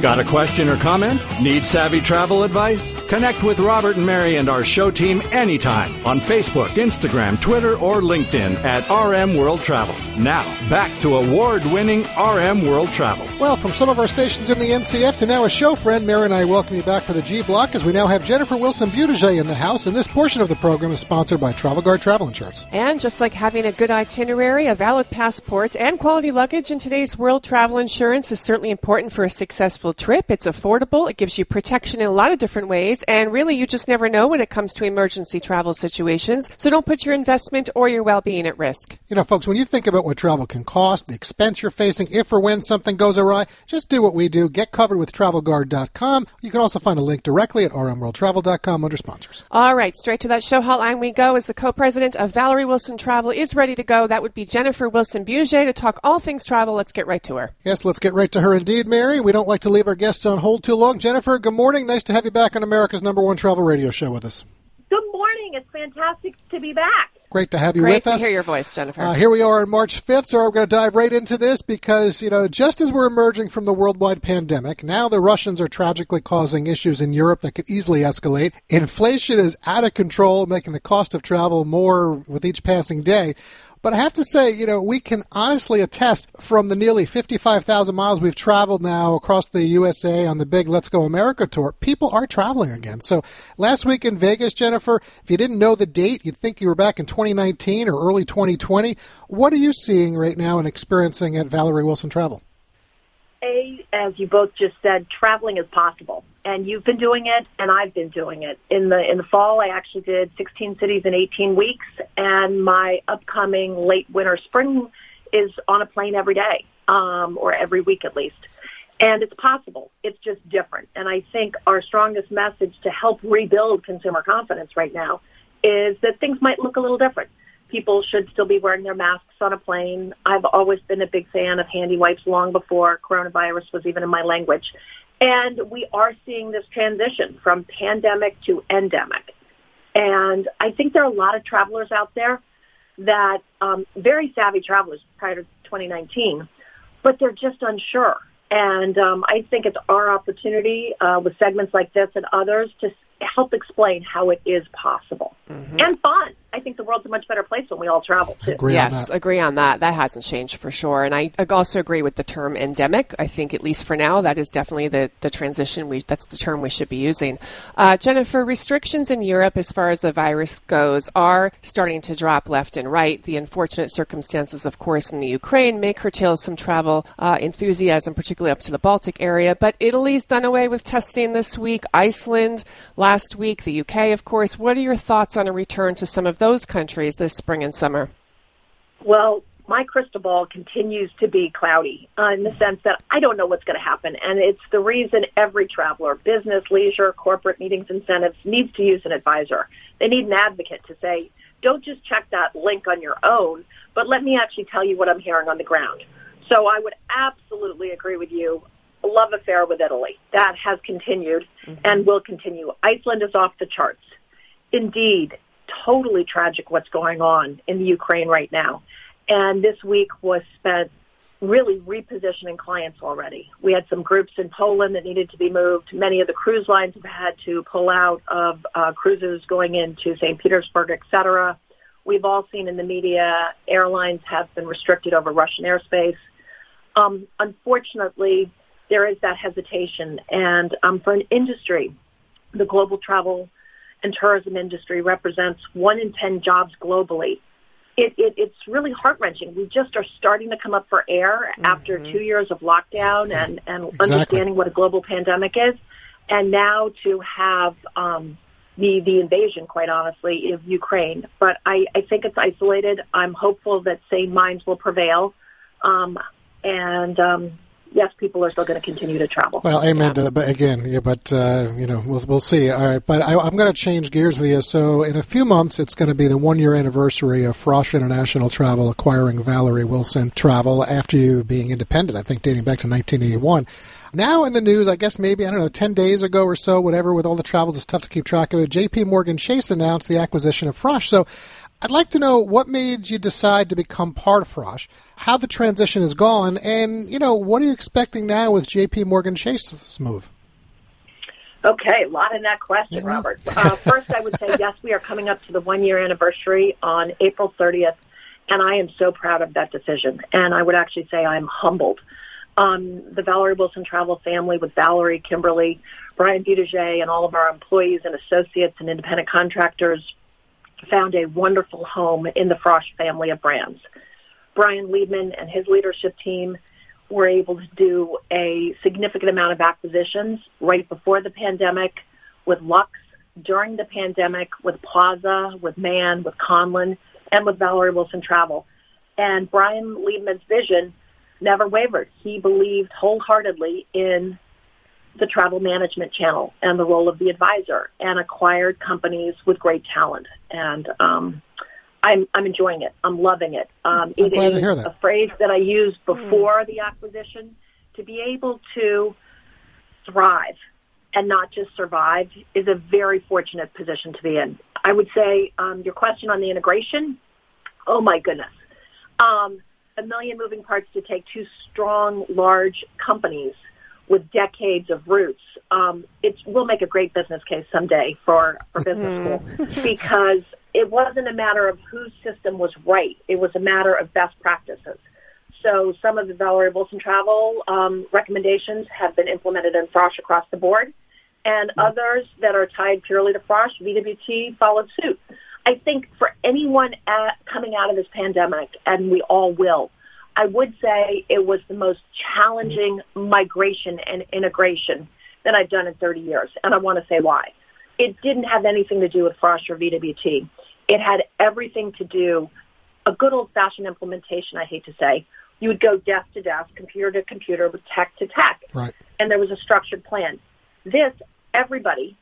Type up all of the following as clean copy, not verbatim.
Got a question or comment? Need savvy travel advice? Connect with Robert and Mary and our show team anytime on Facebook, Instagram, Twitter, or LinkedIn at RM World Travel. Now, back to award-winning RM World Travel. Well, from some of our stations in the NCF to now a show friend, Mary and I welcome you back for the G Block as we now have Jennifer Wilson-Buttigieg in the house, and this portion of the program is sponsored by Travel Guard Travel Insurance. And just like having a good itinerary, a valid passport, and quality luggage in today's world, travel insurance is certainly important for a successful trip. It's affordable. It gives you protection in a lot of different ways. And really, you just never know when it comes to emergency travel situations. So don't put your investment or your well-being at risk. You know, folks, when you think about what travel can cost, the expense you're facing, if or when something goes awry, just do what we do. Get covered with TravelGuard.com. You can also find a link directly at rmworldtravel.com under sponsors. All right, straight to that show hotline we go as the co-president of Valerie Wilson Travel is ready to go. That would be Jennifer Wilson-Buttigieg to talk all things travel. Let's get right to her. Yes, let's get right to her indeed, Mary. We don't like to leave our guests on hold too long. Jennifer, good morning. Nice to have you back on America's #1 travel radio show with us. Good morning. It's fantastic to be back. Great to have you Great with to us. hear your voice, Jennifer. Here we are on March 5th, so we're going to dive right into this because, you know, just as we're emerging from the worldwide pandemic, now the Russians are tragically causing issues in Europe that could easily escalate. Inflation is out of control, making the cost of travel more with each passing day. But I have to say, you know, we can honestly attest from the nearly 55,000 miles we've traveled now across the USA on the big Let's Go America tour, people are traveling again. So last week in Vegas, Jennifer, if you didn't know the date, you'd think you were back in 2019 or early 2020. What are you seeing right now and experiencing at Valerie Wilson Travel? As you both just said, traveling is possible. And you've been doing it, and I've been doing it. In the fall, I actually did 16 cities in 18 weeks, and my upcoming late winter spring is on a plane every day, or every week at least. And it's possible. It's just different. And I think our strongest message to help rebuild consumer confidence right now is that things might look a little different. People should still be wearing their masks on a plane. I've always been a big fan of handy wipes long before coronavirus was even in my language. And we are seeing this transition from pandemic to endemic. And I think there are a lot of travelers out there that, very savvy travelers prior to 2019, but they're just unsure. And I think it's our opportunity with segments like this and others to help explain how it is possible. Mm-hmm. And fun. I think the world's a much better place when we all travel, too. Agree on that. That hasn't changed for sure. And I also agree with the term endemic. I think, at least for now, that is definitely the transition. That's the term we should be using. Jennifer, restrictions in Europe as far as the virus goes are starting to drop left and right. The unfortunate circumstances, of course, in the Ukraine may curtail some travel enthusiasm, particularly up to the Baltic area. But Italy's done away with testing this week. Iceland last week. The UK, of course. What are your thoughts on a return to some of those countries this spring and summer? Well, my crystal ball continues to be cloudy in the sense that I don't know what's going to happen. And it's the reason every traveler, business, leisure, corporate meetings, incentives, needs to use an advisor. They need an advocate to say, don't just check that link on your own, but let me actually tell you what I'm hearing on the ground. So I would absolutely agree with you. A love affair with Italy. That has continued and will continue. Iceland is off the charts. Indeed, totally tragic what's going on in the Ukraine right now. And this week was spent really repositioning clients already. We had some groups in Poland that needed to be moved. Many of the cruise lines have had to pull out of cruises going into St. Petersburg, et cetera. We've all seen in the media airlines have been restricted over Russian airspace. Unfortunately, there is that hesitation. And for an industry, the global travel and tourism industry represents 1 in 10 jobs globally. It's really heart-wrenching. We just are starting to come up for air after 2 years of lockdown and understanding what a global pandemic is. And now to have the invasion, quite honestly, of Ukraine. But I think it's isolated. I'm hopeful that sane minds will prevail. Yes, people are still going to continue to travel. Well, amen to that. But again, we'll see. All right, but I'm going to change gears with you. So in a few months, it's going to be the 1-year anniversary of Frosch International Travel acquiring Valerie Wilson Travel after you being independent, I think dating back to 1981. Now in the news, I guess maybe, 10 days ago or so, whatever, with all the travels, it's tough to keep track of it. JP Morgan Chase announced the acquisition of Frosch. So I'd like to know what made you decide to become part of Frosh, how the transition has gone, and, what are you expecting now with J.P. Morgan Chase's move? Okay, a lot in that question, Robert. First, I would say, yes, we are coming up to the 1-year anniversary on April 30th, and I am so proud of that decision. And I would actually say I'm humbled. The Valerie Wilson Travel family with Valerie, Kimberly, Brian Buttigieg, and all of our employees and associates and independent contractors found a wonderful home in the Frosh family of brands. Brian Liebman and his leadership team were able to do a significant amount of acquisitions right before the pandemic, with Lux during the pandemic, with Plaza, with Mann, with Conlon, and with Valerie Wilson Travel. And Brian Liebman's vision never wavered. He believed wholeheartedly in the travel management channel and the role of the advisor, and acquired companies with great talent. And I'm enjoying it. I'm loving it. It glad to hear that. A phrase that I used before the acquisition. To be able to thrive and not just survive is a very fortunate position to be in. I would say your question on the integration, oh my goodness. A million moving parts to take two strong, large companies with decades of roots. We'll make a great business case someday for business school, because it wasn't a matter of whose system was right. It was a matter of best practices. So some of the Valerie Wilson Travel recommendations have been implemented in Frosh across the board, and others that are tied purely to Frosh, VWT, followed suit. I think for anyone coming out of this pandemic, and we all will, I would say it was the most challenging migration and integration that I've done in 30 years, and I want to say why. It didn't have anything to do with Frosh or VWT. It had everything to do, a good old-fashioned implementation, I hate to say. You would go desk to desk, computer to computer, with tech to tech, right. And there was a structured plan. This, everybody,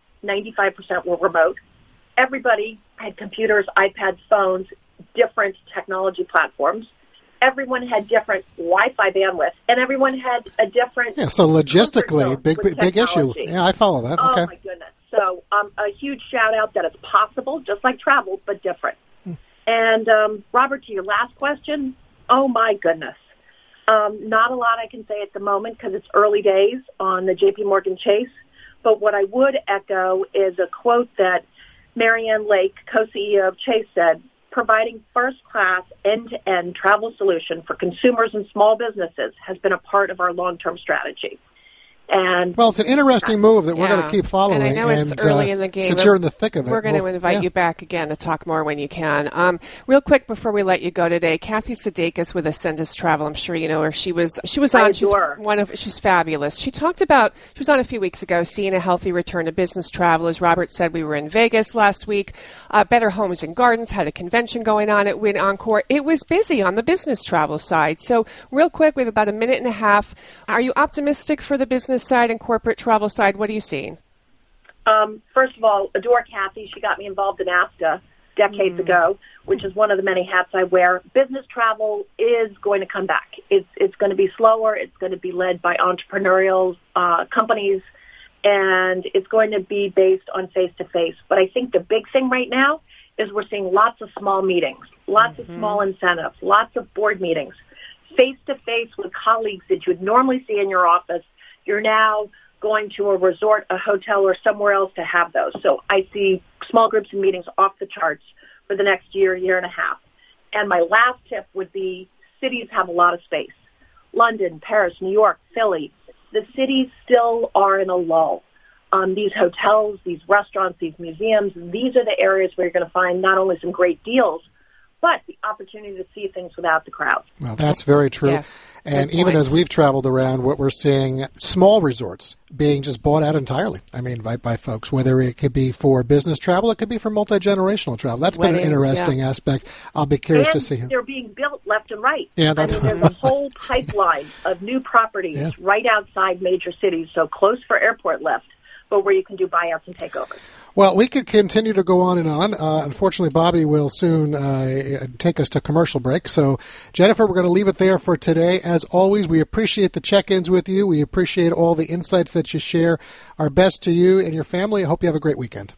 95% were remote. Everybody had computers, iPads, phones, different technology platforms. Everyone had different Wi-Fi bandwidth, and everyone had a different... Yeah, so logistically, big issue. Yeah, I follow that. Okay. Oh, my goodness. So a huge shout-out that it's possible, just like travel, but different. And, Robert, to your last question, oh, my goodness. Not a lot I can say at the moment because it's early days on the J.P. Morgan Chase, but what I would echo is a quote that Marianne Lake, co-CEO of Chase, said, providing first-class, end-to-end travel solution for consumers and small businesses has been a part of our long-term strategy. And well, it's an interesting move that we're going to keep following. And I know it's early in the game. Since you're in the thick of it. We're going to invite you back again to talk more when you can. Real quick before we let you go today, Kathy Sudeikis with Ascendus Travel. I'm sure you know her. She was on. She's fabulous. She talked about, she was on a few weeks ago, seeing a healthy return to business travel. As Robert said, we were in Vegas last week. Better Homes and Gardens had a convention going on at Wynn Encore. It was busy on the business travel side. So real quick, we have about a minute and a half. Are you optimistic for the business side and corporate travel side? What are you seeing? First of all, adore Kathy. She got me involved in ASTA decades ago, which is one of the many hats I wear. Business travel is going to come back. It's going to be slower. It's going to be led by entrepreneurial companies, and it's going to be based on face-to-face. But I think the big thing right now is we're seeing lots of small meetings, lots of small incentives, lots of board meetings, face-to-face with colleagues that you would normally see in your office. You're now going to a resort, a hotel, or somewhere else to have those. So I see small groups and meetings off the charts for the next year, year and a half. And my last tip would be cities have a lot of space. London, Paris, New York, Philly. The cities still are in a lull. These hotels, these restaurants, these museums, these are the areas where you're going to find not only some great deals, but the opportunity to see things without the crowd. Well, that's very true. Yes. And even as we've traveled around, what we're seeing, small resorts being just bought out entirely. I mean, by folks, whether it could be for business travel, it could be for multi-generational travel. That's been an interesting aspect. I'll be curious to see. They're being built left and right. Yeah, there's a whole pipeline of new properties right outside major cities, so close for airport lift, but where you can do buyouts and takeovers. Well, we could continue to go on and on. Unfortunately, Bobby will soon take us to commercial break. So, Jennifer, we're going to leave it there for today. As always, we appreciate the check-ins with you. We appreciate all the insights that you share. Our best to you and your family. I hope you have a great weekend.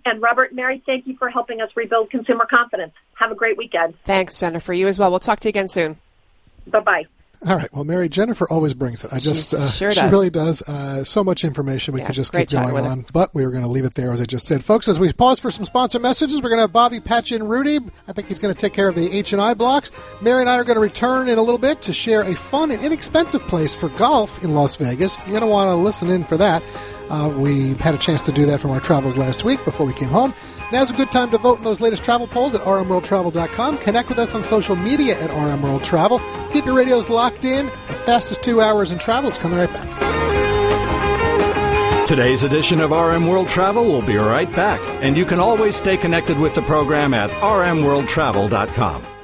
And Robert and Mary, thank you for helping us rebuild consumer confidence. Have a great weekend. Thanks, Jennifer. You as well. We'll talk to you again soon. Bye-bye. All right. Well, Mary, Jennifer always brings it. She really does. So much information. We could just keep going on. But we were going to leave it there, as I just said. Folks, as we pause for some sponsor messages, we're going to have Bobby, Patch, and Rudy. I think he's going to take care of the H&I blocks. Mary and I are going to return in a little bit to share a fun and inexpensive place for golf in Las Vegas. You're going to want to listen in for that. We had a chance to do that from our travels last week before we came home. Now's a good time to vote in those latest travel polls at rmworldtravel.com. Connect with us on social media at rmworldtravel. Keep your radios locked in. The fastest 2 hours in travel is coming right back. Today's edition of RM World Travel will be right back, and you can always stay connected with the program at rmworldtravel.com.